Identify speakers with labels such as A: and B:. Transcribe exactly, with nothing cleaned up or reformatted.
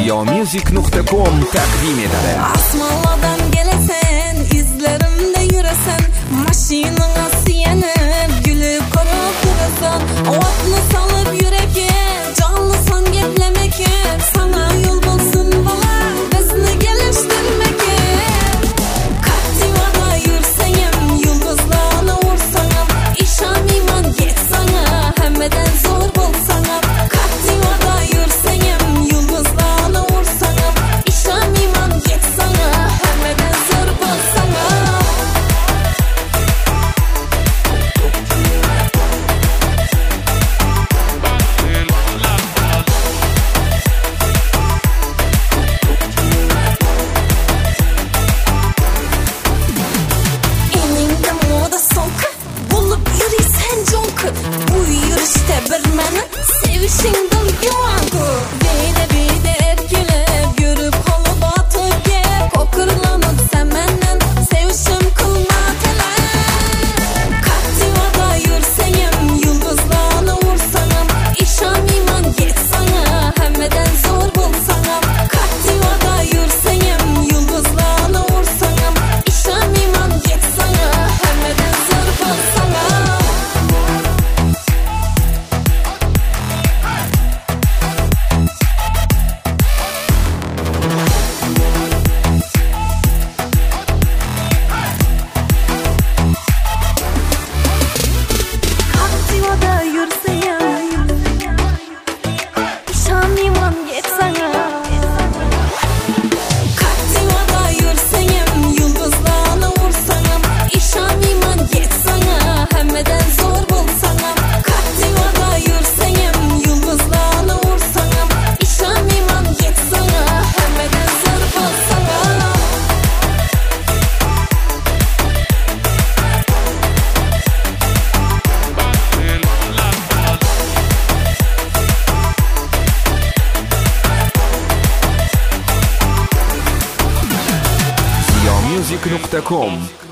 A: Music nokta com takdim etadi.
B: Asmalardan gelesen, izlerimde yüresen, maşinana siyenip, gülüp korup durasan, ovatını salıp yüreke, canlısan geplemeke, sana yol bulsun bana, bizni geliştirmeke. Kaptivada yürsenim, yıldızlarına vursanam, işan iman geçsana, hemmeden zor bulsanam. Kaptivada yürsenim, yıldızlarına vursanam, işan iman geçsana, hemmeden zor bulsanam. Elinde moda soka, bulup yürüysen jonka. Bu yürüyüşte bir meni sevişingdin yuvanku. Beyde beyde erkelep, yürüp kolu batıp gep, kokırlanıp sen menden sevişim kılma tele. Kaptivada yürsenim, yıldızlarına vursanam, işan iman geçsana, hemmeden zor bulsanam. Kaptivada yürsenim, yıldızlarına vursanam, işan iman geçsana, hemmeden zor bulsanam. Kaptivada yürsenim, işan iman geçsana. Kaptivada yürsenim, yıldızlarına vursanam, işan iman geçsana, hemmeden zor bulsanam. Kaptivada yürsenim, yıldızlarına vursanam, işan iman geçsana, hemmeden zor bulsanam.
A: Music nokta com